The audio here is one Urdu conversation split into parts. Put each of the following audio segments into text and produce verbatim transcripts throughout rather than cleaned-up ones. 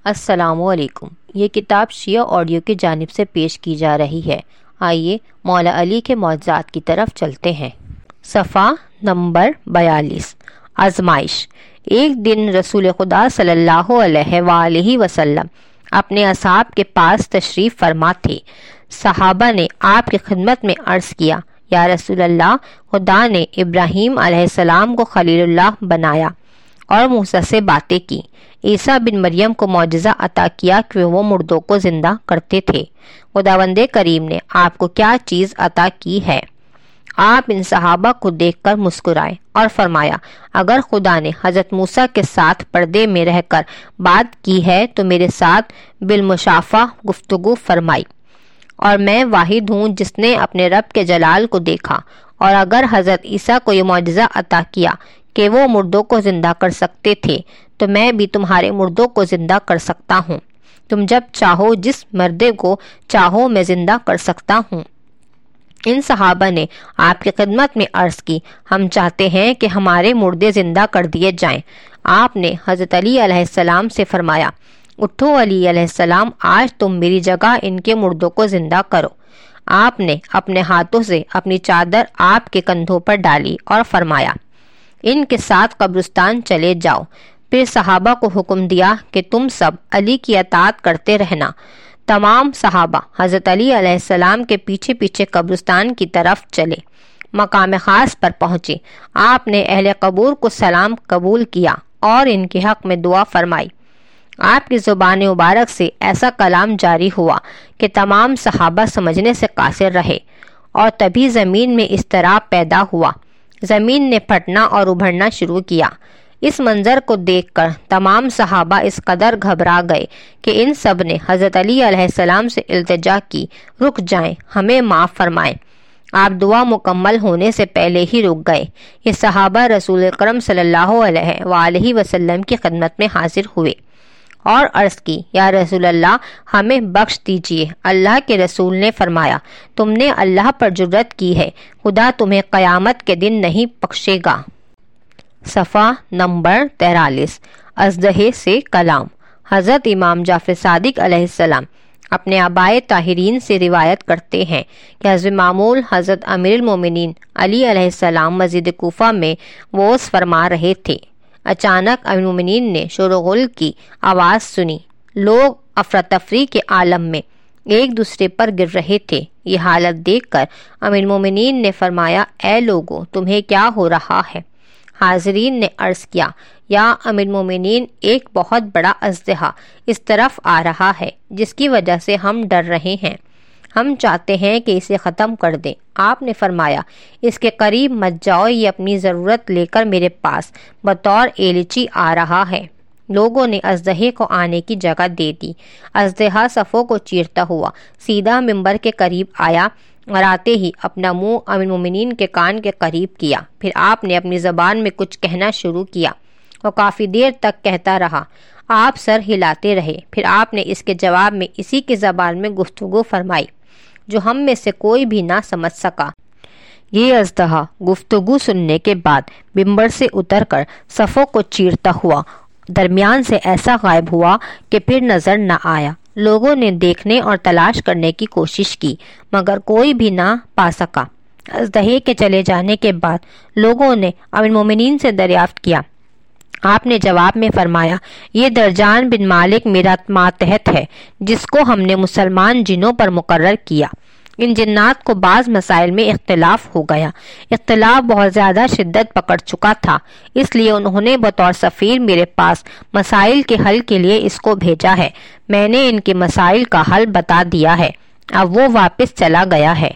السلام علیکم۔ یہ کتاب شیعہ آڈیو کی جانب سے پیش کی جا رہی ہے۔ آئیے مولا علی کے معجزات کی طرف چلتے ہیں۔ صفحہ نمبر بیالیس۔ آزمائش۔ ایک دن رسول خدا صلی اللہ علیہ وآلہ وسلم اپنے اصحاب کے پاس تشریف فرما تھے۔ صحابہ نے آپ کی خدمت میں عرض کیا، یا رسول اللہ، خدا نے ابراہیم علیہ السلام کو خلیل اللہ بنایا اور موسیٰ سے باتیں کی، عیسیٰ بن مریم کو معجزہ عطا کیا کہ وہ مردوں کو زندہ کرتے تھے۔ خداوند کریم نے آپ کو کیا چیز عطا کی ہے؟ آپ ان صحابہ کو دیکھ کر مسکرائے اور فرمایا، اگر خدا نے حضرت موسیٰ کے ساتھ پردے میں رہ کر بات کی ہے تو میرے ساتھ بالمشافہ گفتگو فرمائی، اور میں واحد ہوں جس نے اپنے رب کے جلال کو دیکھا، اور اگر حضرت عیسیٰ کو یہ معجزہ عطا کیا کہ وہ مردوں کو زندہ کر سکتے تھے تو میں بھی تمہارے مردوں کو زندہ کر سکتا ہوں۔ تم جب چاہو جس مردے کو چاہو میں زندہ کر سکتا ہوں۔ ان صحابہ نے آپ کی خدمت میں عرض کی، ہم چاہتے ہیں کہ ہمارے مردے زندہ کر دیے جائیں۔ آپ نے حضرت علی علیہ السلام سے فرمایا، اٹھو علی علیہ السلام، آج تم میری جگہ ان کے مردوں کو زندہ کرو۔ آپ نے اپنے ہاتھوں سے اپنی چادر آپ کے کندھوں پر ڈالی اور فرمایا، ان کے ساتھ قبرستان چلے جاؤ۔ پھر صحابہ کو حکم دیا کہ تم سب علی کی اطاعت کرتے رہنا۔ تمام صحابہ حضرت علی علیہ السلام کے پیچھے پیچھے قبرستان کی طرف چلے۔ مقام خاص پر پہنچے، آپ نے اہل قبور کو سلام قبول کیا اور ان کے حق میں دعا فرمائی۔ آپ کی زبان مبارک سے ایسا کلام جاری ہوا کہ تمام صحابہ سمجھنے سے قاصر رہے، اور تبھی زمین میں اضطراب پیدا ہوا۔ زمین نے پھٹنا اور ابھرنا شروع کیا۔ اس منظر کو دیکھ کر تمام صحابہ اس قدر گھبرا گئے کہ ان سب نے حضرت علی علیہ السلام سے التجا کی، رک جائیں، ہمیں معاف فرمائیں۔ آپ دعا مکمل ہونے سے پہلے ہی رک گئے۔ یہ صحابہ رسول اکرم صلی اللہ علیہ وآلہ وسلم کی خدمت میں حاضر ہوئے اور عرض کی، یا رسول اللہ، ہمیں بخش دیجیے۔ اللہ کے رسول نے فرمایا، تم نے اللہ پر جرات کی ہے، خدا تمہیں قیامت کے دن نہیں بخشے گا۔ صفحہ نمبر تیرالیس۔ اژدہے سے کلام۔ حضرت امام جعفر صادق علیہ السلام اپنے آبائے طاہرین سے روایت کرتے ہیں کہ حضرت معمول حضرت امیر المومنین علی علیہ السلام مسجد کوفہ میں وعظ فرما رہے تھے۔ اچانک امیر المومنین نے شور و غل کی آواز سنی۔ لوگ افراتفری کے عالم میں ایک دوسرے پر گر رہے تھے۔ یہ حالت دیکھ کر امیر المومنین نے فرمایا، اے لوگو، تمہیں کیا ہو رہا ہے؟ حاضرین نے عرض کیا، یا امیر المومنین، ایک بہت بڑا اژدہا اس طرف آ رہا ہے جس کی وجہ سے ہم ڈر رہے ہیں، ہم چاہتے ہیں کہ اسے ختم کر دیں۔ آپ نے فرمایا، اس کے قریب مت جاؤ، یہ اپنی ضرورت لے کر میرے پاس بطور ایلچی آ رہا ہے۔ لوگوں نے اژدہے کو آنے کی جگہ دے دی۔ اژدہا صفوں کو چیرتا ہوا سیدھا منبر کے قریب آیا اور آتے ہی اپنا منہ امیر المومنین کے کان کے قریب کیا۔ پھر آپ نے اپنی زبان میں کچھ کہنا شروع کیا اور کافی دیر تک کہتا رہا۔ آپ سر ہلاتے رہے۔ پھر آپ نے اس کے جواب میں اسی کی زبان میں گفتگو فرمائی جو ہم میں سے کوئی بھی نہ سمجھ سکا۔ یہ اژدہا گفتگو سننے کے بعد منبر سے اتر کر صفوں کو چیرتا ہوا درمیان سے ایسا غائب ہوا کہ پھر نظر نہ آیا۔ لوگوں نے دیکھنے اور تلاش کرنے کی کوشش کی مگر کوئی بھی نہ پا سکا۔ اژدہے کے چلے جانے کے بعد لوگوں نے امیر المومنین سے دریافت کیا۔ آپ نے جواب میں فرمایا، یہ درجان بن مالک میرا ماتحت ہے جس کو ہم نے مسلمان جنوں پر مقرر کیا۔ ان جنات کو بعض مسائل میں اختلاف ہو گیا۔ اختلاف بہت زیادہ شدت پکڑ چکا تھا، اس لیے انہوں نے بطور سفیر میرے پاس مسائل کے حل کے لیے اس کو بھیجا ہے۔ میں نے ان کے مسائل کا حل بتا دیا ہے، اب وہ واپس چلا گیا ہے۔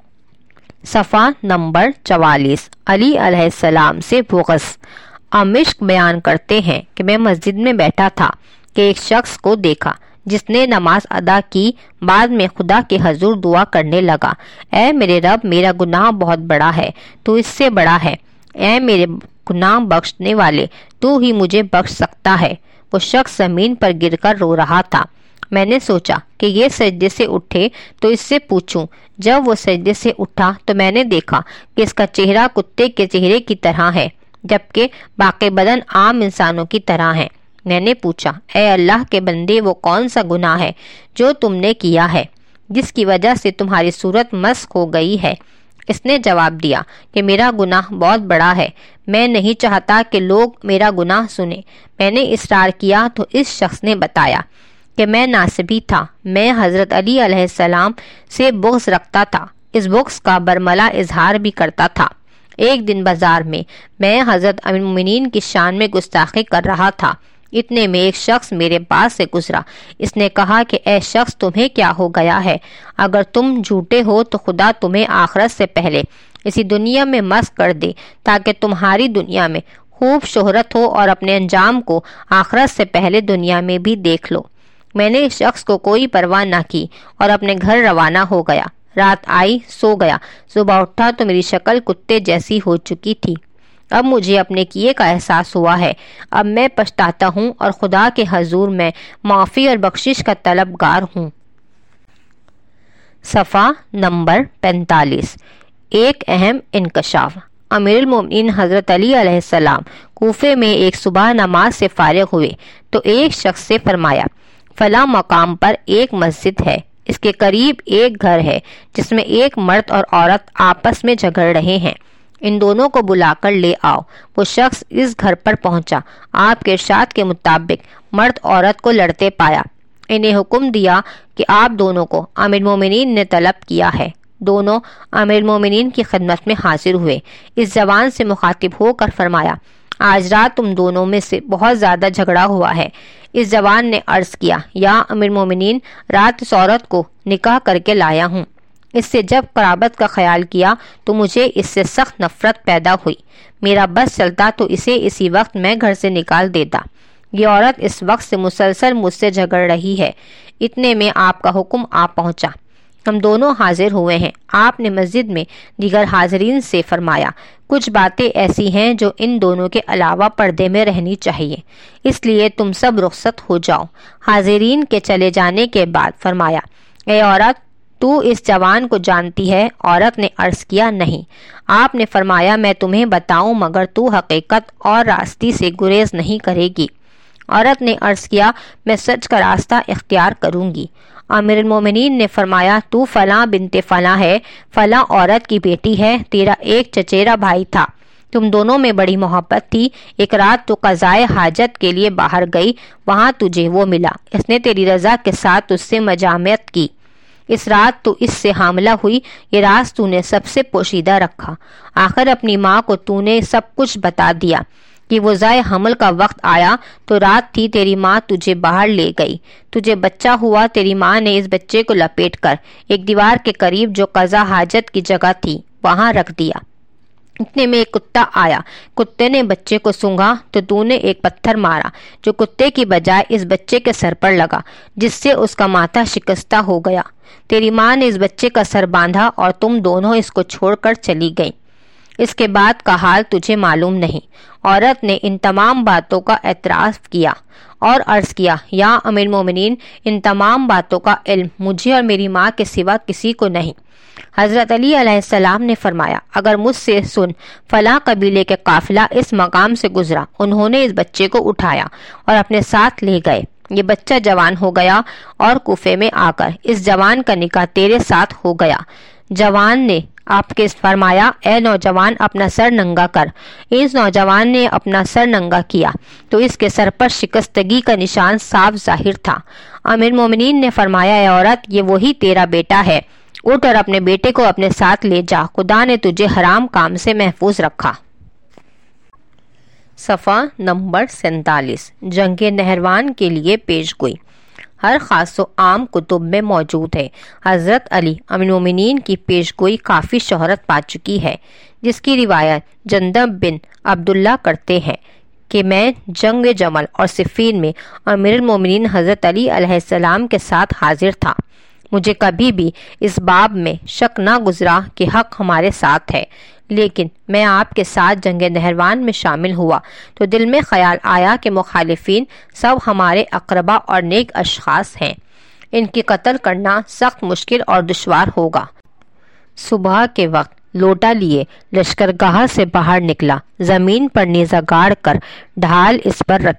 صفحہ نمبر چوالیس۔ علی علیہ السلام سے بغض۔ امشق بیان کرتے ہیں کہ میں مسجد میں بیٹھا تھا کہ ایک شخص کو دیکھا جس نے نماز ادا کی، بعد میں خدا کے حضور دعا کرنے لگا، اے میرے رب، میرا گناہ بہت بڑا ہے، تو اس سے بڑا ہے، اے میرے گناہ بخشنے والے، تو ہی مجھے بخش سکتا ہے۔ وہ شخص زمین پر گر کر رو رہا تھا۔ میں نے سوچا کہ یہ سجدے سے اٹھے تو اس سے پوچھوں۔ جب وہ سجدے سے اٹھا تو میں نے دیکھا کہ اس کا چہرہ کتے کے چہرے کی طرح ہے، جبکہ باقی بدن عام انسانوں کی طرح ہے۔ میں نے پوچھا، اے اللہ کے بندے، وہ کون سا گناہ ہے جو تم نے کیا ہے جس کی وجہ سے تمہاری صورت مسخ ہو گئی ہے؟ اس نے جواب دیا کہ میرا گناہ بہت بڑا ہے، میں نہیں چاہتا کہ لوگ میرا گناہ سنیں۔ میں نے اصرار کیا تو اس شخص نے بتایا کہ میں ناسبی تھا، میں حضرت علی علیہ السلام سے بغض رکھتا تھا، اس بغض کا برملا اظہار بھی کرتا تھا۔ ایک دن بازار میں میں حضرت امیر المومنین کی شان میں گستاخی کر رہا تھا، اتنے میں ایک شخص میرے پاس سے گزرا۔ اس نے کہا کہ اے شخص، تمہیں کیا ہو گیا ہے؟ اگر تم جھوٹے ہو تو خدا تمہیں آخرت سے پہلے اسی دنیا میں مسخ کر دے تاکہ تمہاری دنیا میں خوب شہرت ہو اور اپنے انجام کو آخرت سے پہلے دنیا میں بھی دیکھ لو۔ میں نے اس شخص کو کوئی پرواہ نہ کی اور اپنے گھر روانہ ہو گیا۔ رات آئی، سو گیا، صبح اٹھا تو میری شکل کتے جیسی ہو چکی تھی۔ اب مجھے اپنے کیے کا احساس ہوا ہے، اب میں پچھتاتا ہوں اور خدا کے حضور میں معافی اور بخشش کا طلبگار ہوں۔ صفحہ نمبر پینتالیس۔ ایک اہم انکشاف۔ امیر المومنین حضرت علی علیہ السلام کوفے میں ایک صبح نماز سے فارغ ہوئے تو ایک شخص سے فرمایا، فلاں مقام پر ایک مسجد ہے، اس کے قریب ایک گھر ہے جس میں ایک مرد اور عورت آپس میں جھگڑ رہے ہیں، ان دونوں کو بلا کر لے آؤ۔ وہ شخص اس گھر پر پہنچا، آپ کے ارشاد کے مطابق مرد عورت کو لڑتے پایا، انہیں حکم دیا کہ آپ دونوں کو امیر المومنین نے طلب کیا ہے۔ دونوں امیر المومنین کی خدمت میں حاضر ہوئے۔ اس جوان سے مخاطب ہو کر فرمایا، آج رات تم دونوں میں سے بہت زیادہ جھگڑا ہوا ہے۔ اس جوان نے عرض کیا، یا امیر المومنین، رات اس عورت کو نکاح کر کے لایا ہوں، اس سے جب قرابت کا خیال کیا تو مجھے اس سے سخت نفرت پیدا ہوئی، میرا بس چلتا تو اسے اسی وقت میں گھر سے نکال دیتا۔ یہ عورت اس وقت سے مسلسل مجھ سے جھگڑ رہی ہے۔ اتنے میں آپ کا حکم آ پہنچا، ہم دونوں حاضر ہوئے ہیں۔ آپ نے مسجد میں دیگر حاضرین سے فرمایا، کچھ باتیں ایسی ہیں جو ان دونوں کے علاوہ پردے میں رہنی چاہیے، اس لیے تم سب رخصت ہو جاؤ۔ حاضرین کے چلے جانے کے بعد فرمایا، اے عورت، تو اس جوان کو جانتی ہے؟ عورت نے عرض کیا، نہیں۔ آپ نے فرمایا، میں تمہیں بتاؤں مگر تو حقیقت اور راستی سے گریز نہیں کرے گی۔ عورت نے عرض کیا، میں سچ کا راستہ اختیار کروں گی۔ امیر المومنین نے فرمایا، تو فلاں بنت فلاں ہے، فلاں عورت کی بیٹی ہے، تیرا ایک چچیرا بھائی تھا، تم دونوں میں بڑی محبت تھی، ایک رات تو قضائے حاجت کے لیے باہر گئی، وہاں تجھے وہ ملا، اس نے تیری رضا کے ساتھ اس سے مجامعت کی، اس رات تو اس سے حاملہ ہوئی، یہ راز تو نے سب سے پوشیدہ رکھا، آخر اپنی ماں کو تو نے سب کچھ بتا دیا کہ وضع حمل کا وقت آیا تو رات تھی، تیری ماں تجھے باہر لے گئی، تجھے بچہ ہوا، تیری ماں نے اس بچے کو لپیٹ کر ایک دیوار کے قریب جو قضا حاجت کی جگہ تھی وہاں رکھ دیا۔ اتنے میں ایک کتا آیا، کتے نے بچے کو سونگھا تو تو نے ایک پتھر مارا جو کتے کی بجائے اس بچے کے سر پر لگا، جس سے اس کا ماتھا شکستہ ہو گیا۔ تیری ماں نے اس بچے کا سر باندھا اور تم دونوں اس کو چھوڑ کر چلی گئیں، اس کے بعد کا حال تجھے معلوم نہیں۔ عورت نے ان تمام باتوں کا اعتراف کیا اور عرض کیا، یا امیر المومنین، ان تمام باتوں کا علم مجھے اور میری ماں کے سوا کسی کو نہیں۔ حضرت علی علیہ السلام نے فرمایا، اگر مجھ سے سن، فلاں قبیلے کے قافلہ اس مقام سے گزرا، انہوں نے اس بچے کو اٹھایا اور اپنے ساتھ لے گئے، یہ بچہ جوان ہو گیا اور کوفے میں آ کر اس جوان کا نکاح تیرے ساتھ ہو گیا۔ جوان نے آپ کے فرمایا، اے نوجوان، اپنا سر ننگا کر۔ اس نوجوان نے اپنا سر ننگا کیا تو اس کے سر پر شکستگی کا نشان صاف ظاہر تھا۔ امیر مومنین نے فرمایا، اے عورت، یہ وہی تیرا بیٹا ہے، اٹھ اور اپنے بیٹے کو اپنے ساتھ لے جا، خدا نے تجھے حرام کام سے محفوظ رکھا۔ صفحہ نمبر سینتالیس۔ جنگ نہروان کے لیے پیش گوئی۔ ہر خاص و عام کتب میں موجود ہے۔ حضرت علی امیر المومنین کی پیش گوئی کافی شہرت پا چکی ہے، جس کی روایت جندب بن عبداللہ کرتے ہیں کہ میں جنگ جمل اور صفین میں امیر المومنین حضرت علی علیہ السلام کے ساتھ حاضر تھا۔ مجھے کبھی بھی اس باب میں شک نہ گزرا کہ حق ہمارے ساتھ ہے، لیکن میں آپ کے ساتھ جنگ نہروان میں شامل ہوا تو دل میں خیال آیا کہ مخالفین سب ہمارے اقربا اور نیک اشخاص ہیں، ان کی قتل کرنا سخت مشکل اور دشوار ہوگا۔ صبح کے وقت لوٹا لیے لشکرگاہ سے باہر نکلا، زمین پر نیزہ گاڑ کر ڈھال اس پر رکھی،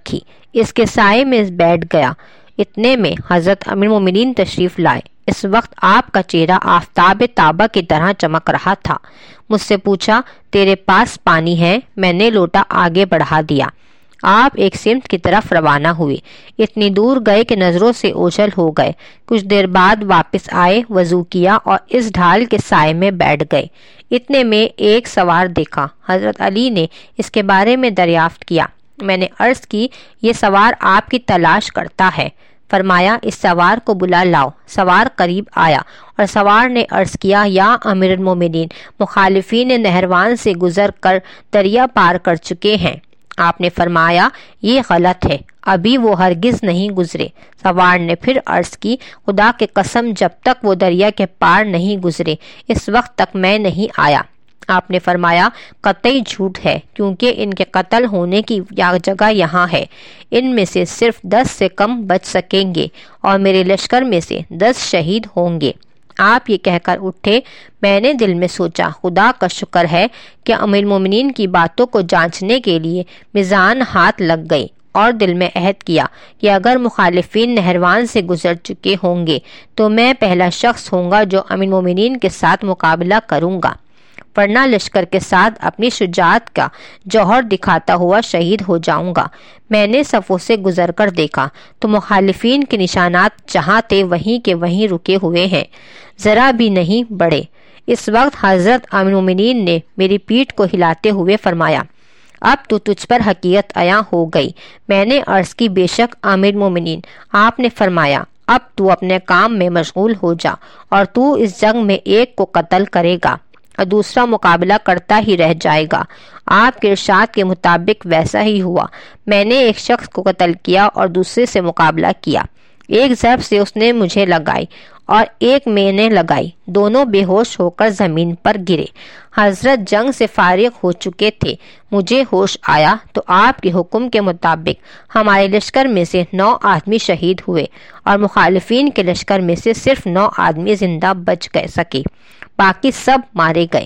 اس کے سائے میں بیٹھ گیا۔ اتنے میں حضرت امیر المومنین تشریف لائے۔ اس وقت آپ کا چہرہ آفتاب تابہ کی طرح چمک رہا تھا۔ مجھ سے پوچھا، تیرے پاس پانی ہے؟ میں نے لوٹا آگے بڑھا دیا۔ آپ ایک سمت کی طرف روانہ ہوئے، اتنی دور گئے کہ نظروں سے اوجھل ہو گئے۔ کچھ دیر بعد واپس آئے، وضو کیا اور اس ڈھال کے سائے میں بیٹھ گئے۔ اتنے میں ایک سوار دیکھا۔ حضرت علی نے اس کے بارے میں دریافت کیا۔ میں نے عرض کی، یہ سوار آپ کی تلاش کرتا ہے۔ فرمایا، اس سوار کو بلا لاؤ۔ سوار قریب آیا اور سوار نے عرض کیا، یا امیر المومنین، مخالفین نہروان سے گزر کر دریا پار کر چکے ہیں۔ آپ نے فرمایا، یہ غلط ہے، ابھی وہ ہرگز نہیں گزرے۔ سوار نے پھر عرض کی، خدا کے قسم، جب تک وہ دریا کے پار نہیں گزرے اس وقت تک میں نہیں آیا۔ آپ نے فرمایا، قطعی جھوٹ ہے، کیونکہ ان کے قتل ہونے کی جگہ یہاں ہے۔ ان میں سے صرف دس سے کم بچ سکیں گے اور میرے لشکر میں سے دس شہید ہوں گے۔ آپ یہ کہہ کر اٹھے۔ میں نے دل میں سوچا، خدا کا شکر ہے کہ امیر المومنین کی باتوں کو جانچنے کے لیے میزان ہاتھ لگ گئی، اور دل میں عہد کیا کہ اگر مخالفین نہروان سے گزر چکے ہوں گے تو میں پہلا شخص ہوں گا جو امیر المومنین کے ساتھ مقابلہ کروں گا، ورنہ لشکر کے ساتھ اپنی شجاعت کا جوہر دکھاتا ہوا شہید ہو جاؤں گا۔ میں نے صفوں سے گزر کر دیکھا تو مخالفین کے نشانات جہاں تھے وہیں کے وہیں رکے ہوئے ہیں، ذرا بھی نہیں بڑھے۔ اس وقت حضرت امیر المومنین نے میری پیٹھ کو ہلاتے ہوئے فرمایا، اب تو تجھ پر حقیقت عیاں ہو گئی۔ میں نے عرض کی، بے شک امیر المومنین۔ آپ نے فرمایا، اب تو اپنے کام میں مشغول ہو جا، اور تو اس جنگ میں ایک کو قتل کرے گا اور دوسرا مقابلہ کرتا ہی رہ جائے گا۔ آپ کے ارشاد کے مطابق ویسا ہی ہوا۔ میں نے ایک شخص کو قتل کیا اور دوسرے سے مقابلہ کیا۔ ایک ضرب سے اس نے مجھے لگائی اور ایک میں نے لگائی، دونوں بے ہوش ہو کر زمین پر گرے۔ حضرت جنگ سے فارغ ہو چکے تھے۔ مجھے ہوش آیا تو آپ کے حکم کے مطابق ہمارے لشکر میں سے نو آدمی شہید ہوئے اور مخالفین کے لشکر میں سے صرف نو آدمی زندہ بچ گئے سکے، باقی سب مارے گئے۔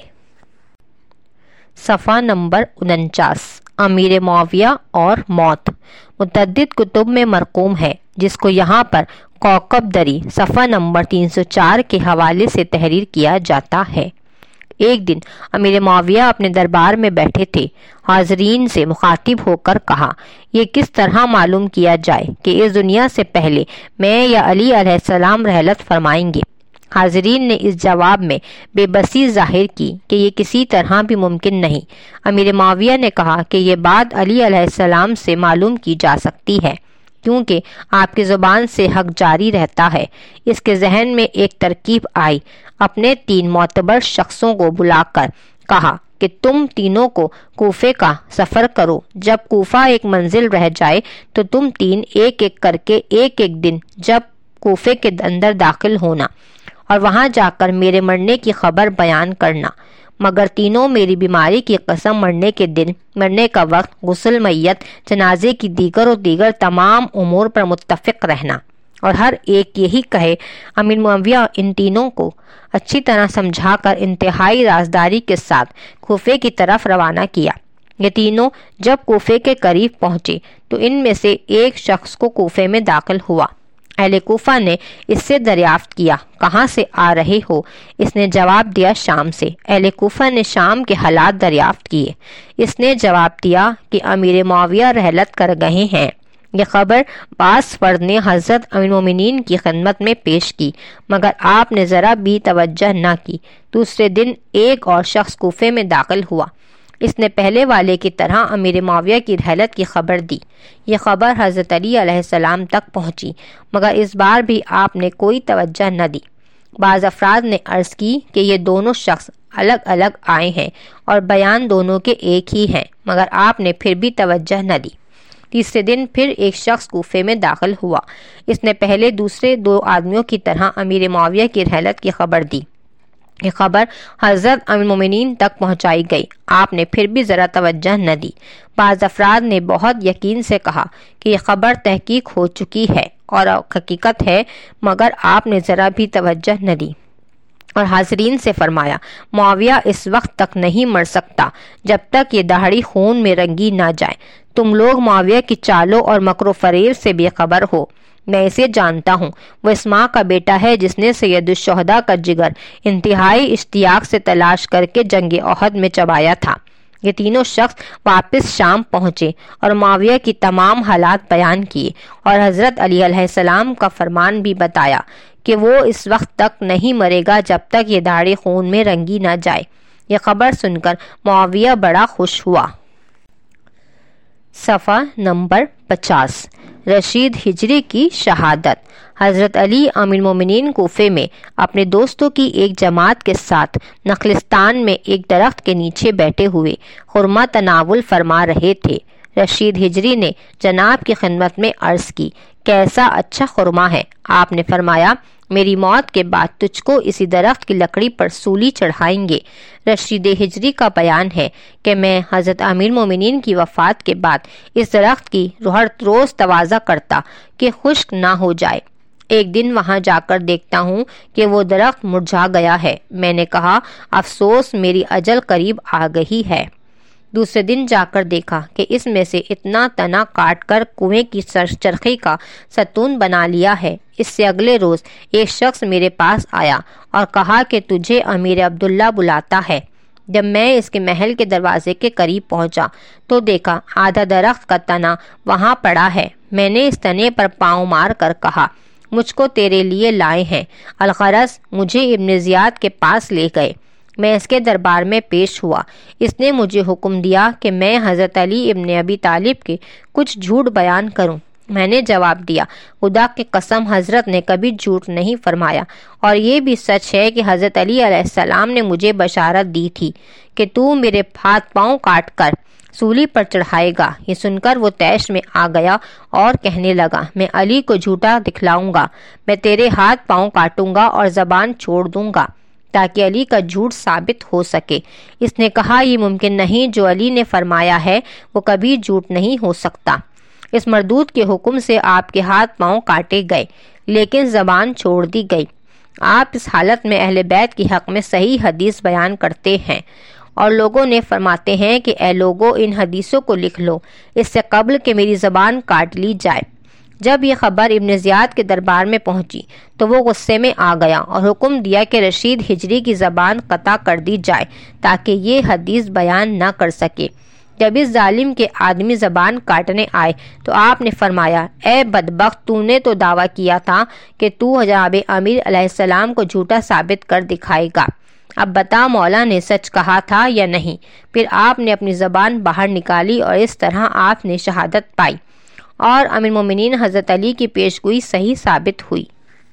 صفحہ نمبر انچاس، امیر معاویہ اور موت، متعدد کتب میں مرقوم ہے، جس کو یہاں پر کوکب دری صفحہ نمبر تین سو چار کے حوالے سے تحریر کیا جاتا ہے۔ ایک دن امیر معاویہ اپنے دربار میں بیٹھے تھے۔ حاضرین سے مخاطب ہو کر کہا، یہ کس طرح معلوم کیا جائے کہ اس دنیا سے پہلے میں یا علی علیہ السلام رحلت فرمائیں گے؟ حاضرین نے اس جواب میں بے بسی ظاہر کی کہ یہ کسی طرح بھی ممکن نہیں۔ امیر معاویہ نے کہا کہ یہ بات علی علیہ السلام سے معلوم کی جا سکتی ہے، کیونکہ آپ کی زبان سے حق جاری رہتا ہے۔ اس کے ذہن میں ایک ترکیب آئی، اپنے تین معتبر شخصوں کو بلا کر کہا کہ تم تینوں کو کوفے کا سفر کرو، جب کوفہ ایک منزل رہ جائے تو تم تین ایک ایک کر کے ایک ایک دن جب کوفے کے اندر داخل ہونا اور وہاں جا کر میرے مرنے کی خبر بیان کرنا، مگر تینوں میری بیماری کی قسم مرنے کے دن، مرنے کا وقت، غسل میت، جنازے کی دیگر اور دیگر تمام امور پر متفق رہنا، اور ہر ایک یہی کہے۔ امیر معاویہ ان تینوں کو اچھی طرح سمجھا کر انتہائی رازداری کے ساتھ کوفے کی طرف روانہ کیا۔ یہ تینوں جب کوفے کے قریب پہنچے تو ان میں سے ایک شخص کو کوفے میں داخل ہوا۔ اہل کوفہ نے اس سے دریافت کیا، کہاں سے آ رہے ہو؟ اس نے جواب دیا، شام سے۔ اہل کوفہ نے شام کے حالات دریافت کیے۔ اس نے جواب دیا کہ امیر معاویہ رحلت کر گئے ہیں۔ یہ خبر بعض فرد نے حضرت امیر المومنین کی خدمت میں پیش کی، مگر آپ نے ذرا بھی توجہ نہ کی۔ دوسرے دن ایک اور شخص کوفے میں داخل ہوا۔ اس نے پہلے والے کی طرح امیر معاویہ کی رحلت کی خبر دی۔ یہ خبر حضرت علی علیہ السلام تک پہنچی، مگر اس بار بھی آپ نے کوئی توجہ نہ دی۔ بعض افراد نے عرض کی کہ یہ دونوں شخص الگ الگ آئے ہیں اور بیان دونوں کے ایک ہی ہیں، مگر آپ نے پھر بھی توجہ نہ دی۔ تیسرے دن پھر ایک شخص کوفے میں داخل ہوا۔ اس نے پہلے دوسرے دو آدمیوں کی طرح امیر معاویہ کی رحلت کی خبر دی۔ یہ خبر حضرت امیر المومنین تک پہنچائی گئی، آپ نے پھر بھی ذرا توجہ نہ دی۔ بعض افراد نے بہت یقین سے کہا کہ یہ خبر تحقیق ہو چکی ہے اور حقیقت ہے، مگر آپ نے ذرا بھی توجہ نہ دی، اور حاضرین سے فرمایا، معاویہ اس وقت تک نہیں مر سکتا جب تک یہ داڑھی خون میں رنگی نہ جائے۔ تم لوگ معاویہ کی چالوں اور مکر و فریب سے بے خبر ہو، میں اسے جانتا ہوں۔ وہ اسماع کا بیٹا ہے جس نے سید الشہداء کا جگر انتہائی اشتیاق سے تلاش کر کے جنگ احد میں چبایا تھا۔ یہ تینوں شخص واپس شام پہنچے اور معاویہ کی تمام حالات بیان کیے اور حضرت علی علیہ السلام کا فرمان بھی بتایا کہ وہ اس وقت تک نہیں مرے گا جب تک یہ داڑھی خون میں رنگی نہ جائے۔ یہ خبر سن کر معاویہ بڑا خوش ہوا۔ صفحہ نمبر پچاس، رشید ہجری کی شہادت۔ حضرت علی امیر المومنین کوفے میں اپنے دوستوں کی ایک جماعت کے ساتھ نخلستان میں ایک درخت کے نیچے بیٹھے ہوئے خرما تناول فرما رہے تھے۔ رشید ہجری نے جناب کی خدمت میں عرض کی، کیسا اچھا خرما ہے۔ آپ نے فرمایا، میری موت کے بعد تجھ کو اسی درخت کی لکڑی پر سولی چڑھائیں گے۔ رشید ہجری کا بیان ہے کہ میں حضرت امیر مومنین کی وفات کے بعد اس درخت کی ہر روز تواضع کرتا کہ خشک نہ ہو جائے۔ ایک دن وہاں جا کر دیکھتا ہوں کہ وہ درخت مرجھا گیا ہے۔ میں نے کہا، افسوس، میری اجل قریب آ گئی ہے۔ دوسرے دن جا کر دیکھا کہ اس میں سے اتنا تنا کاٹ کر کنویں کی چرخی کا ستون بنا لیا ہے۔ اس سے اگلے روز ایک شخص میرے پاس آیا اور کہا کہ تجھے امیر عبداللہ بلاتا ہے۔ جب میں اس کے محل کے دروازے کے قریب پہنچا تو دیکھا آدھا درخت کا تنا وہاں پڑا ہے۔ میں نے اس تنے پر پاؤں مار کر کہا، مجھ کو تیرے لیے لائے ہیں۔ الغرض مجھے ابن زیاد کے پاس لے گئے۔ میں اس کے دربار میں پیش ہوا۔ اس نے مجھے حکم دیا کہ میں حضرت علی ابن ابی طالب کے کچھ جھوٹ بیان کروں۔ میں نے جواب دیا، خدا کی قسم حضرت نے کبھی جھوٹ نہیں فرمایا، اور یہ بھی سچ ہے کہ حضرت علی علیہ السلام نے مجھے بشارت دی تھی کہ تو میرے ہاتھ پاؤں کاٹ کر سولی پر چڑھائے گا۔ یہ سن کر وہ طیش میں آ گیا اور کہنے لگا، میں علی کو جھوٹا دکھلاؤں گا، میں تیرے ہاتھ پاؤں کاٹوں گا اور زبان چھوڑ دوں گا تاکہ علی کا جھوٹ ثابت ہو سکے۔ اس نے کہا، یہ ممکن نہیں، جو علی نے فرمایا ہے وہ کبھی جھوٹ نہیں ہو سکتا۔ اس مردود کے حکم سے آپ کے ہاتھ پاؤں کاٹے گئے لیکن زبان چھوڑ دی گئی۔ آپ اس حالت میں اہل بیت کی حق میں صحیح حدیث بیان کرتے ہیں اور لوگوں نے فرماتے ہیں کہ اے لوگوں، ان حدیثوں کو لکھ لو اس سے قبل کہ میری زبان کاٹ لی جائے۔ جب یہ خبر ابن زیاد کے دربار میں پہنچی تو وہ غصے میں آ گیا اور حکم دیا کہ رشید ہجری کی زبان قطع کر دی جائے تاکہ یہ حدیث بیان نہ کر سکے۔ جب اس ظالم کے آدمی زبان کاٹنے آئے تو آپ نے فرمایا، اے بدبخت، تو نے تو دعویٰ کیا تھا کہ تو جناب امیر علیہ السلام کو جھوٹا ثابت کر دکھائے گا۔ اب بتا، مولا نے سچ کہا تھا یا نہیں؟ پھر آپ نے اپنی زبان باہر نکالی اور اس طرح آپ نے شہادت پائی اور امیر مومنین حضرت علی کی پیشگوئی صحیح ثابت ہوئی۔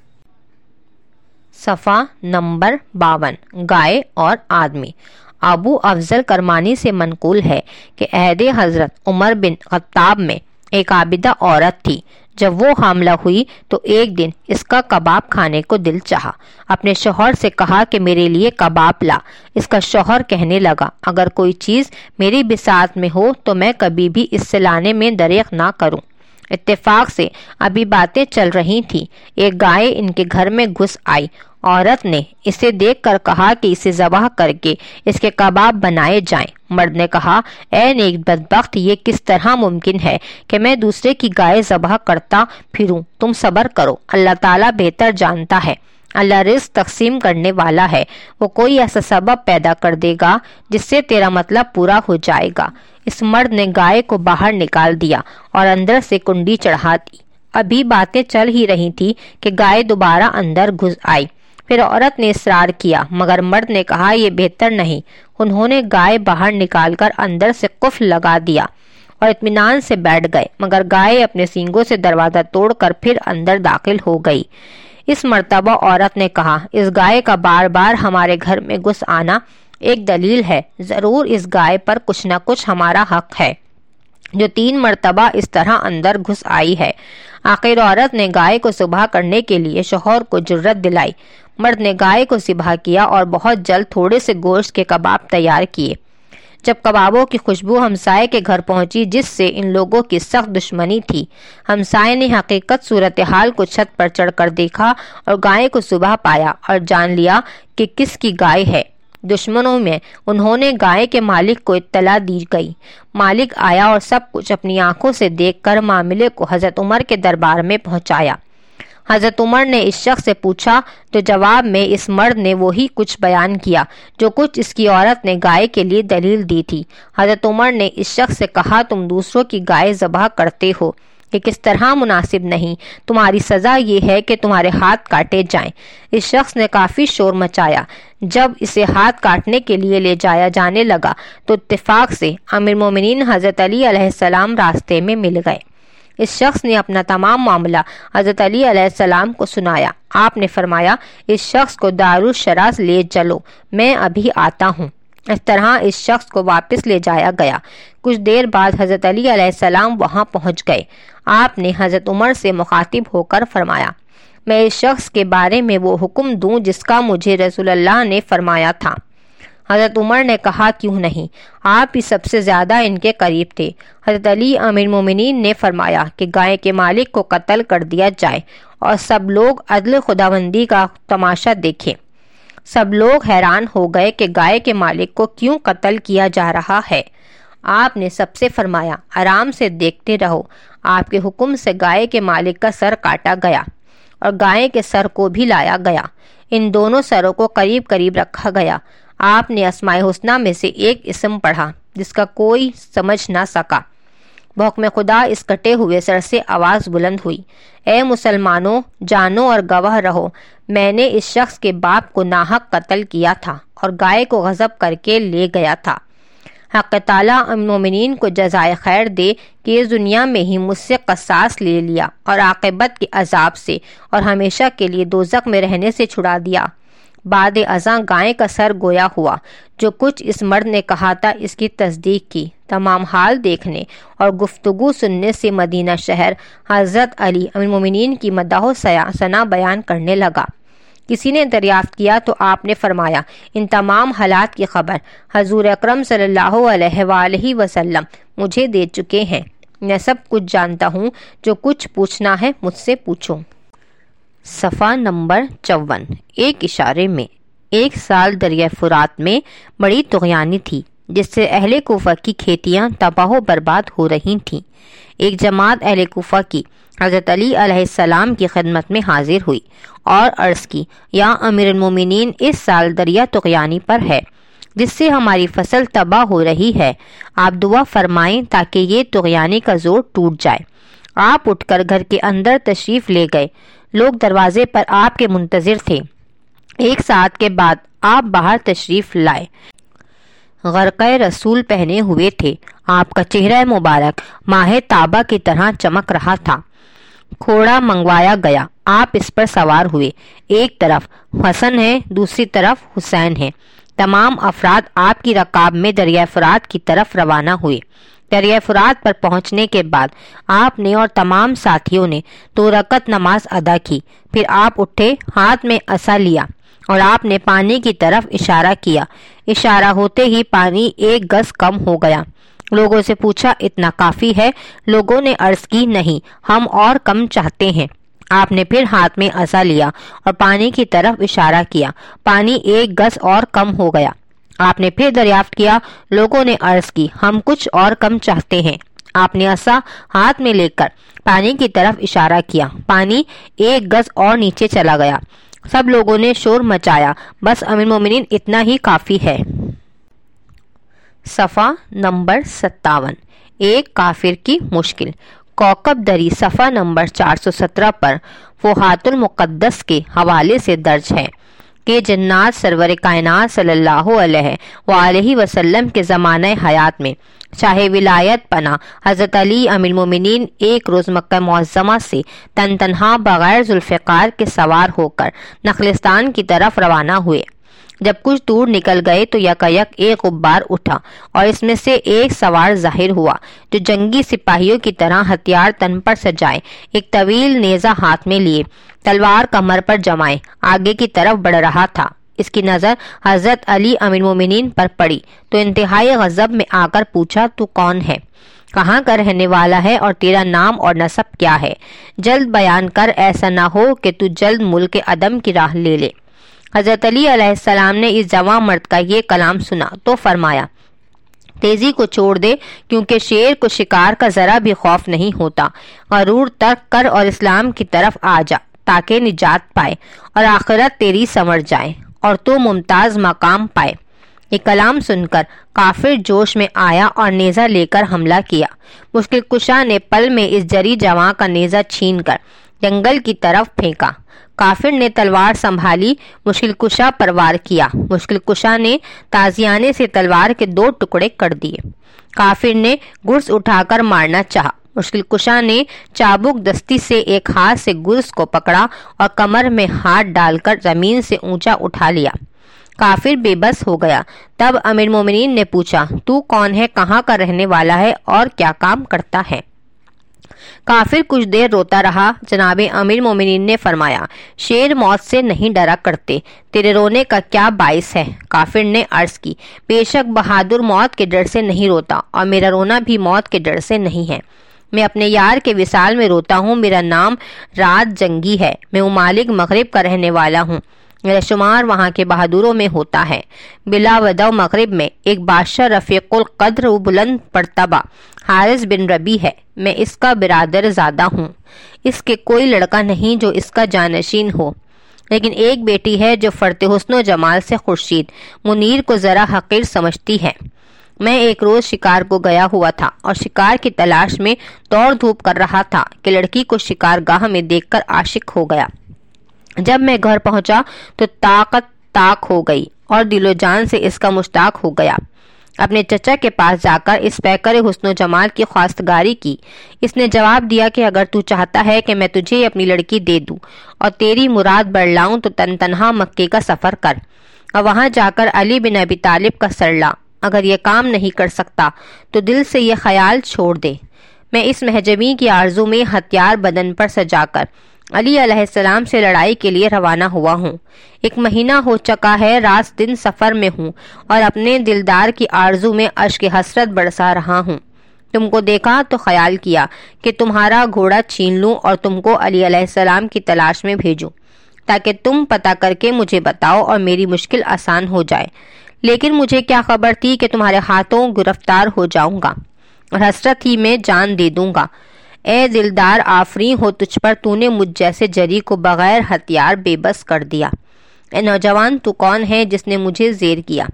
صفحہ نمبر باون، گائے اور آدمی۔ ابو افضل کرمانی سے منقول ہے کہ عہد حضرت عمر بن خطاب میں ایک عابدہ عورت تھی۔ جب وہ حاملہ ہوئی تو ایک دن اس کا کباب کھانے کو دل چاہا۔ اپنے شوہر سے کہا کہ میرے لیے کباب لا۔ اس کا شوہر کہنے لگا، اگر کوئی چیز میری بساط میں ہو تو میں کبھی بھی اس سے لانے میں دریغ نہ کروں۔ اتفاق سے ابھی باتیں چل رہی تھی، ایک گائے ان کے گھر میں گھس آئی۔ عورت نے اسے دیکھ کر کہا کہ اسے ذبح کر کے اس کے کباب بنائے جائیں۔ مرد نے کہا، اے نیک بدبخت، یہ کس طرح ممکن ہے کہ میں دوسرے کی گائے ذبح کرتا پھروں؟ تم صبر کرو، اللہ تعالیٰ بہتر جانتا ہے۔ اللہ رزق تقسیم کرنے والا ہے، وہ کوئی ایسا سبب پیدا کر دے گا جس سے تیرا مطلب پورا ہو جائے گا۔ اس مرد نے گائے کو باہر نکال دیا اور اندر سے کنڈی چڑھا دی۔ ابھی باتیں چل ہی رہی تھی کہ گائے دوبارہ اندر گھس آئی۔ پھر عورت نے اصرار کیا مگر مرد نے کہا، یہ بہتر نہیں۔ انہوں نے گائے باہر نکال کر اندر سے قفل لگا دیا اور اطمینان سے بیٹھ گئے، مگر گائے اپنے سینگوں سے دروازہ توڑ کر پھر اندر داخل ہو گئی۔ اس مرتبہ عورت نے کہا، اس گائے کا بار بار ہمارے گھر میں گھس آنا ایک دلیل ہے، ضرور اس گائے پر کچھ نہ کچھ ہمارا حق ہے جو تین مرتبہ اس طرح اندر گھس آئی ہے۔ آخر عورت نے گائے کو ذبح کرنے کے لیے شوہر کو جرأت دلائی۔ مرد نے گائے کو ذبح کیا اور بہت جلد تھوڑے سے گوشت کے کباب تیار کیے۔ جب کبابوں کی خوشبو ہمسائے کے گھر پہنچی جس سے ان لوگوں کی سخت دشمنی تھی، ہمسائے نے حقیقت صورتحال کو چھت پر چڑھ کر دیکھا اور گائے کو ذبح پایا اور جان لیا کہ کس کی گائے ہے۔ دشمنوں میں انہوں نے گائے کے مالک کو اطلاع دی گئی۔ مالک آیا اور سب کچھ اپنی آنکھوں سے دیکھ کر معاملے کو حضرت عمر کے دربار میں پہنچایا۔ حضرت عمر نے اس شخص سے پوچھا تو جواب میں اس مرد نے وہی کچھ بیان کیا جو کچھ اس کی عورت نے گائے کے لیے دلیل دی تھی۔ حضرت عمر نے اس شخص سے کہا، تم دوسروں کی گائے ذبح کرتے ہو، یہ کس طرح مناسب نہیں، تمہاری سزا یہ ہے کہ تمہارے ہاتھ کاٹے جائیں۔ اس شخص نے کافی شور مچایا۔ جب اسے ہاتھ کاٹنے کے لیے لے جایا جانے لگا تو اتفاق سے امیر المومنین حضرت علی علیہ السلام راستے میں مل گئے۔ اس شخص نے اپنا تمام معاملہ حضرت علی علیہ السلام کو سنایا۔ آپ نے فرمایا، اس شخص کو دارالشراز لے چلو، میں ابھی آتا ہوں۔ اس طرح اس شخص کو واپس لے جایا گیا۔ کچھ دیر بعد حضرت علی علیہ السلام وہاں پہنچ گئے۔ آپ نے حضرت عمر سے مخاطب ہو کر فرمایا، میں اس شخص کے بارے میں وہ حکم دوں جس کا مجھے رسول اللہ نے فرمایا تھا؟ حضرت عمر نے کہا، کیوں نہیں، آپ ہی سب سے زیادہ ان کے قریب تھے۔ حضرت علی امیر المومنین نے فرمایا کہ گائے کے مالک کو قتل کر دیا جائے اور سب لوگ عدل خداوندی کا تماشا دیکھیں۔ سب لوگ حیران ہو گئے کہ گائے کے مالک کو کیوں قتل کیا جا رہا ہے۔ آپ نے سب سے فرمایا، آرام سے دیکھتے رہو۔ آپ کے حکم سے گائے کے مالک کا سر کاٹا گیا اور گائے کے سر کو بھی لایا گیا۔ ان دونوں سروں کو قریب قریب رکھا گیا۔ آپ نے اسماء حسنہ میں سے ایک اسم پڑھا جس کا کوئی سمجھ نہ سکا۔ بحکم خدا اس کٹے ہوئے سر سے آواز بلند ہوئی، اے مسلمانوں، جانو اور گواہ رہو، میں نے اس شخص کے باپ کو ناحق قتل کیا تھا اور گائے کو غصب کر کے لے گیا تھا۔ حق تعالیٰ المومنین کو جزائے خیر دے کہ اس دنیا میں ہی مجھ سے قصاص لے لیا اور عاقبت کے عذاب سے اور ہمیشہ کے لیے دوزخ میں رہنے سے چھڑا دیا۔ بعد ازاں گائے کا سر گویا ہوا۔ جو کچھ اس مرد نے کہا تھا اس کی تصدیق کی۔ تمام حال دیکھنے اور گفتگو سننے سے مدینہ شہر حضرت علی امیر المومنین کی مداح و ثنا بیان کرنے لگا۔ کسی نے دریافت کیا تو آپ نے فرمایا، ان تمام حالات کی خبر حضور اکرم صلی اللہ علیہ وآلہ وسلم مجھے دے چکے ہیں۔ میں سب کچھ جانتا ہوں، جو کچھ پوچھنا ہے مجھ سے پوچھو۔ صفحہ نمبر چون۔ ایک اشارے میں ایک سال دریا فرات میں بڑی طغیانی تھی جس سے اہل کوفہ کی کھیتیاں تباہ و برباد ہو رہی تھیں۔ ایک جماعت اہل کوفہ کی حضرت علی علیہ السلام کی خدمت میں حاضر ہوئی اور عرض کی، یا امیر المومنین، اس سال دریا طغیانی پر ہے جس سے ہماری فصل تباہ ہو رہی ہے، آپ دعا فرمائیں تاکہ یہ طغیانی کا زور ٹوٹ جائے۔ آپ اٹھ کر گھر کے اندر تشریف لے گئے۔ لوگ دروازے پر آپ کے منتظر تھے۔ ایک ساعت کے بعد آپ باہر تشریف لائے۔ غرقہ رسول پہنے ہوئے تھے۔ آپ کا چہرہ مبارک ماہ تابہ کی طرح چمک رہا تھا۔ گھوڑا منگوایا گیا، آپ اس پر سوار ہوئے۔ ایک طرف حسن ہے، دوسری طرف حسین ہے۔ تمام افراد آپ کی رکاب میں دریائے فرات کی طرف روانہ ہوئے۔ دریائے فرات پر پہنچنے کے بعد آپ نے اور تمام ساتھیوں نے دو رکعت نماز ادا کی۔ پھر آپ اٹھے، ہاتھ میں عصا لیا اور آپ نے پانی کی طرف اشارہ کیا۔ اشارہ ہوتے ہی پانی ایک گز کم ہو گیا۔ لوگوں سے پوچھا، اتنا کافی ہے؟ لوگوں نے عرض کی، نہیں، ہم اور کم چاہتے ہیں۔ آپ نے پھر ہاتھ میں عصا لیا اور پانی کی طرف اشارہ کیا۔ پانی ایک گز اور کم ہو گیا۔ آپ نے پھر دریافت کیا۔ لوگوں نے عرض کی، ہم کچھ اور کم چاہتے ہیں۔ آپ نے عصا ہاتھ میں لے کر پانی کی طرف اشارہ کیا۔ پانی ایک گز اور نیچے چلا گیا۔ سب لوگوں نے شور مچایا، بس امیر المومنین، اتنا ہی کافی ہے۔ صفحہ نمبر ستاون۔ ایک کافر کی مشکل۔ کوکب دری صفحہ نمبر چار سو سترہ پر فوحات المقدس کے حوالے سے درج ہے کہ جنات سرور کائنات صلی اللہ علیہ وآلہ وسلم کے زمانہ حیات میں شاہ ولایت پناہ حضرت علی امیر المومنین ایک روز مکہ معظمہ سے تن تنہا بغیر ذوالفقار کے سوار ہو کر نخلستان کی طرف روانہ ہوئے۔ جب کچھ دور نکل گئے تو یکایک ایک غبار اٹھا اور اس میں سے ایک سوار ظاہر ہوا جو جنگی سپاہیوں کی طرح ہتھیار تن پر سجائے، ایک طویل نیزہ ہاتھ میں لیے، تلوار کمر پر جمائے آگے کی طرف بڑھ رہا تھا۔ اس کی نظر حضرت علی امیر المومنین پر پڑی تو انتہائی غضب میں آ کر پوچھا، تو کون ہے؟ کہاں کا رہنے والا ہے اور تیرا نام اور نسب کیا ہے؟ جلد بیان کر، ایسا نہ ہو کہ تو جلد ملک عدم کی راہ لے لے۔ حضرت علی علیہ السلام نے اس جوان مرد کا یہ کلام سنا تو فرمایا تیزی کو چھوڑ دے، کیونکہ شیر کو شکار کا ذرا بھی خوف نہیں ہوتا۔ غرور ترک کر اور اسلام کی طرف آ جا تاکہ نجات پائے اور آخرت تیری سنور جائے اور تو ممتاز مقام پائے۔ یہ کلام سن کر کافر جوش میں آیا اور نیزہ لے کر حملہ کیا۔ مشکل کشا نے پل میں اس جری جوان کا نیزہ چھین کر جنگل کی طرف پھینکا۔ کافر نے تلوار سنبھالی، مشکل کشا پر وار کیا۔ مشکل کشا نے تازیانے سے تلوار کے دو ٹکڑے کر دیے۔ کافر نے گرز اٹھا کر مارنا چاہا۔ مشکل کشا نے چابک دستی سے ایک ہاتھ سے گرز کو پکڑا اور کمر میں ہاتھ ڈال کر زمین سے اونچا اٹھا لیا۔ کافر بے بس ہو گیا۔ تب امیر مومنین نے پوچھا تو کون ہے، کہاں کا رہنے والا ہے اور کیا کام کرتا ہے؟ کافر کچھ دیر روتا رہا۔ جناب امیر مومنین نے فرمایا شیر موت سے نہیں ڈرا کرتے، تیرے رونے کا کیا باعث ہے؟ کافر نے عرض کی بے شک بہادر موت کے ڈر سے نہیں روتا اور میرا رونا بھی موت کے ڈر سے نہیں ہے۔ میں اپنے یار کے وصال میں روتا ہوں۔ میرا نام رات جنگی ہے، میں ممالک مغرب کا رہنے والا ہوں، میرا شمار وہاں کے بہادروں میں ہوتا ہے۔ بلا ودو مغرب میں ایک بادشاہ رفیق القدر و بلند مرتبہ حارث بن ربی ہے، میں اس کا برادر زادہ ہوں۔ اس کے کوئی لڑکا نہیں جو اس کا جانشین ہو، لیکن ایک بیٹی ہے جو فرط حسن و جمال سے خورشید منیر کو ذرا حقیر سمجھتی ہے۔ میں ایک روز شکار کو گیا ہوا تھا اور شکار کی تلاش میں دوڑ دھوپ کر رہا تھا کہ لڑکی کو شکار گاہ میں دیکھ کر عاشق ہو گیا۔ جب میں گھر پہنچا تو طاقت طاق ہو گئی اور دل و جان سے اس کا مشتاق ہو گیا۔ اپنے چچا کے پاس جا کر اس پیکر حسن و جمال کی خواستگاری کی۔ اس نے جواب دیا کہ اگر تو چاہتا ہے کہ میں تجھے اپنی لڑکی دے دوں اور تیری مراد بڑھلاؤں تو تن تنہا مکے کا سفر کر اور وہاں جا کر علی بن ابی طالب کا سر لا۔ اگر یہ کام نہیں کر سکتا تو دل سے یہ خیال چھوڑ دے۔ میں اس محجبی کی آرزو میں ہتھیار بدن پر سجا کر علی علیہ السلام سے لڑائی کے لیے روانہ ہوا ہوں۔ ایک مہینہ ہو چکا ہے، رات دن سفر میں ہوں اور اپنے دلدار کی آرزو میں اشک حسرت برسا رہا ہوں۔ تم کو دیکھا تو خیال کیا کہ تمہارا گھوڑا چھین لوں اور تم کو علی علیہ السلام کی تلاش میں بھیجوں تاکہ تم پتہ کر کے مجھے بتاؤ اور میری مشکل آسان ہو جائے۔ لیکن مجھے کیا خبر تھی کہ تمہارے ہاتھوں گرفتار ہو جاؤں گا اور حسرت ہی میں جان دے دوں گا۔ اے دلدار آفریں ہو تجھ پر، تو نے مجھ جیسے جری کو بغیر ہتھیار بے بس کر دیا۔ اے نوجوان تو کون ہے جس نے مجھے زیر کیا؟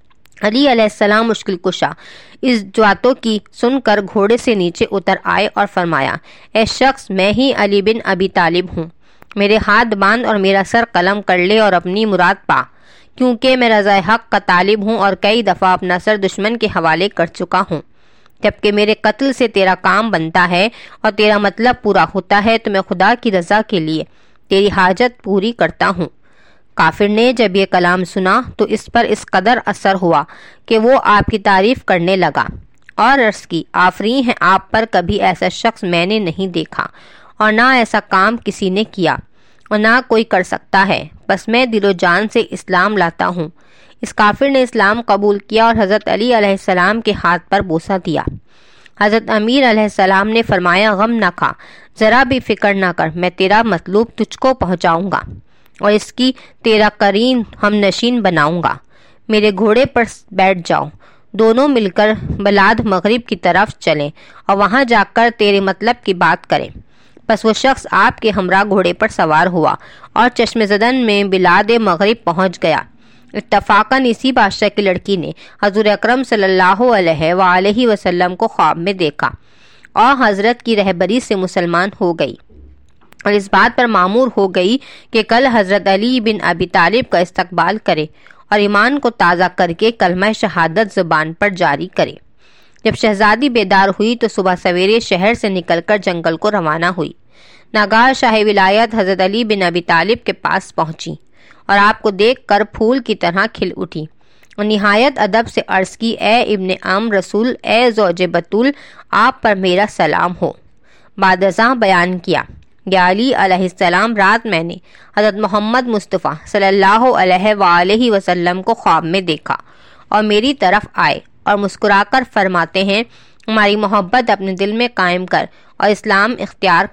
علی علیہ السلام مشکل کشا اس باتوں کی سن کر گھوڑے سے نیچے اتر آئے اور فرمایا اے شخص میں ہی علی بن ابی طالب ہوں، میرے ہاتھ باندھ اور میرا سر قلم کر لے اور اپنی مراد پا، کیونکہ میں رضا حق کا طالب ہوں اور کئی دفعہ اپنا سر دشمن کے حوالے کر چکا ہوں۔ جبکہ میرے قتل سے تیرا کام بنتا ہے اور تیرا مطلب پورا ہوتا ہے تو میں خدا کی رضا کے لیے تیری حاجت پوری کرتا ہوں۔ کافر نے جب یہ کلام سنا تو اس پر اس قدر اثر ہوا کہ وہ آپ کی تعریف کرنے لگا اور عرض کی آفرین ہے آپ پر، کبھی ایسا شخص میں نے نہیں دیکھا اور نہ ایسا کام کسی نے کیا اور نہ کوئی کر سکتا ہے، بس میں دل و جان سے اسلام لاتا ہوں۔ اس کافر نے اسلام قبول کیا اور حضرت علی علیہ السلام کے ہاتھ پر بوسہ دیا۔ حضرت امیر علیہ السلام نے فرمایا غم نہ کھا، ذرا بھی فکر نہ کر، میں تیرا مطلوب تجھ کو پہنچاؤں گا اور اس کی تیرا قرین ہم نشین بناؤں گا۔ میرے گھوڑے پر بیٹھ جاؤ، دونوں مل کر بلاد مغرب کی طرف چلیں اور وہاں جا کر تیرے مطلب کی بات کریں۔ بس وہ شخص آپ کے ہمراہ گھوڑے پر سوار ہوا اور چشم زدن میں بلاد مغرب پہنچ گیا۔ اتفاقاً اسی بادشاہ کی لڑکی نے حضور اکرم صلی اللہ علیہ وآلہ وسلم کو خواب میں دیکھا اور حضرت کی رہبری سے مسلمان ہو گئی اور اس بات پر مامور ہو گئی کہ کل حضرت علی بن ابی طالب کا استقبال کرے اور ایمان کو تازہ کر کے کلمہ شہادت زبان پر جاری کرے۔ جب شہزادی بیدار ہوئی تو صبح سویرے شہر سے نکل کر جنگل کو روانہ ہوئی۔ ناگہان شاہ ولایت حضرت علی بن ابی طالب کے پاس پہنچی اور آپ کو دیکھ کر پھول کی طرح کھل اٹھی اور نہایت ادب سے عرض کی اے ابن عم رسول، اے زوج بطول، آپ پر میرا سلام ہو۔ بعد ازاں بیان کیا یا علی علیہ السلام، رات میں نے حضرت محمد مصطفیٰ صلی اللہ علیہ وآلہ وسلم کو خواب میں دیکھا اور میری طرف آئے اور مسکرا کر فرماتے ہیں ہماری محبت اپنے دل میں قائم کر اور اسلام اختیار کر،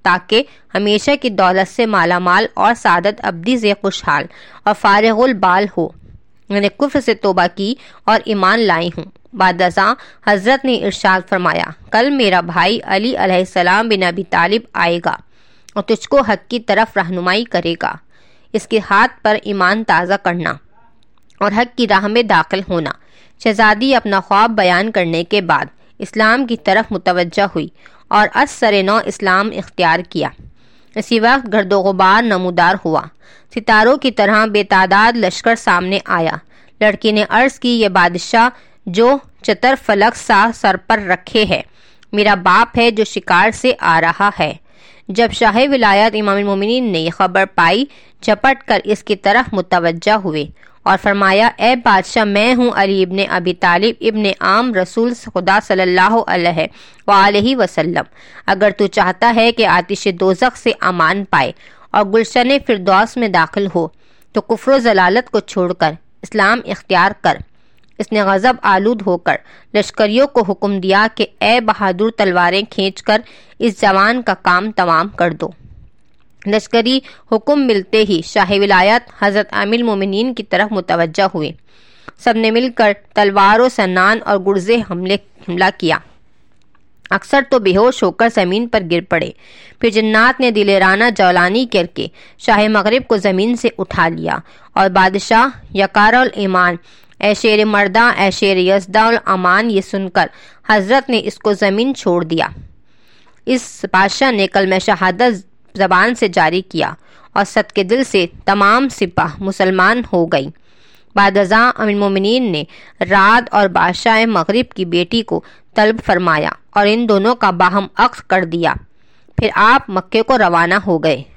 تاکہ ہمیشہ کی دولت سے مالا مال اور سعادت ابدی سے خوشحال اور فارغ البال ہو۔ میں نے کفر سے توبہ کی اور ایمان لائی ہوں۔ بعد ازاں حضرت نے ارشاد فرمایا، کل میرا بھائی علی علیہ السلام بن ابی طالب آئے گا اور تجھ کو حق کی طرف رہنمائی کرے گا۔ اس کے ہاتھ پر ایمان تازہ کرنا اور حق کی راہ میں داخل ہونا۔ شہزادی اپنا خواب بیان کرنے کے بعد اسلام کی طرف متوجہ ہوئی اور از سر نو اسلام اختیار کیا۔ اسی وقت گرد و غبار نمودار ہوا، ستاروں کی طرح بے تعداد لشکر سامنے آیا۔ لڑکی نے عرض کی، یہ بادشاہ جو چتر فلک سا سر پر رکھے ہے میرا باپ ہے جو شکار سے آ رہا ہے۔ جب شاہ ولایت امام المومنین نے یہ خبر پائی، جھپٹ کر اس کی طرف متوجہ ہوئے اور فرمایا، اے بادشاہ، میں ہوں علی ابن ابی طالب ابن عام رسول خدا صلی اللہ علیہ وآلہ وسلم۔ اگر تو چاہتا ہے کہ آتش دوزخ سے امان پائے اور گلشن فردوس میں داخل ہو تو کفر و ضلالت کو چھوڑ کر اسلام اختیار کر۔ اس نے غضب آلود ہو کر لشکریوں کو حکم دیا کہ اے بہادر تلواریں کھینچ کر اس جوان کا کام تمام کر دو۔ لشکری حکم ملتے ہی شاہ ولایت حضرت امیر المومنین کی طرف متوجہ ہوئے۔ سب نے مل کر تلوار و سنان اور گرزے حملے حملہ کیا۔ اکثر تو بے ہوش ہو کر زمین پر گر پڑے، پھر جنات نے دلیرانہ جولانی کر کے شاہ مغرب کو زمین سے اٹھا لیا اور بادشاہ یکار الایمان، اے شیر مرداں، اے شیر یزداں الامان، یہ سن کر حضرت نے اس کو زمین چھوڑ دیا۔ اس بادشاہ نے کلمہ شہادت زبان سے جاری کیا اور صدقے دل سے تمام سپاہ مسلمان ہو گئی۔ بعد ازاں امیر المومنین نے رعد اور بادشاہ مغرب کی بیٹی کو طلب فرمایا اور ان دونوں کا باہم عقد کر دیا۔ پھر آپ مکے کو روانہ ہو گئے۔